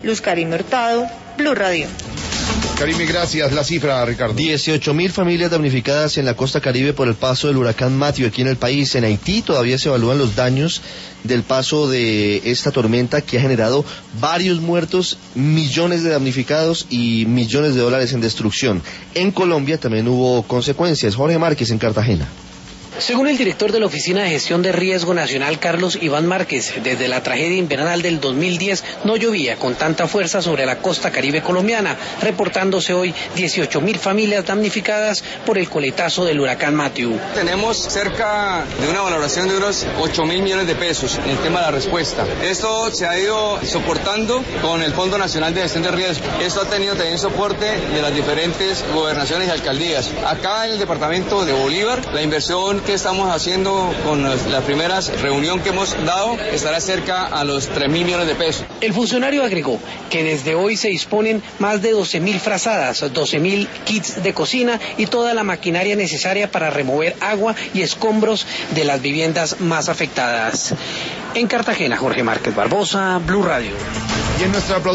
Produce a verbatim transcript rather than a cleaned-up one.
Luz Karime Hurtado, Blue Radio. Karime, gracias. La cifra, Ricardo. dieciocho mil familias damnificadas en la costa Caribe por el paso del huracán Matthew aquí en el país. En Haití todavía se evalúan los daños del paso de esta tormenta que ha generado varios muertos, millones de damnificados y millones de dólares en destrucción. En Colombia también hubo consecuencias. Jorge Márquez en Cartagena. Según el director de la Oficina de Gestión de Riesgo Nacional, Carlos Iván Márquez, desde la tragedia invernal del dos mil diez no llovía con tanta fuerza sobre la costa caribe colombiana, reportándose hoy dieciocho mil familias damnificadas por el coletazo del huracán Matthew. Tenemos cerca de una valoración de unos ocho mil millones de pesos en el tema de la respuesta. Esto se ha ido soportando con el Fondo Nacional de Gestión de Riesgo. Esto ha tenido también soporte de las diferentes gobernaciones y alcaldías. Acá en el departamento de Bolívar, la inversión que estamos haciendo con la primera reunión que hemos dado estará cerca a los tres mil millones de pesos. El funcionario agregó que desde hoy se disponen más de doce mil frazadas, doce mil kits de cocina y toda la maquinaria necesaria para remover agua y escombros de las viviendas más afectadas. En Cartagena, Jorge Márquez Barbosa, Blue Radio. Y en nuestra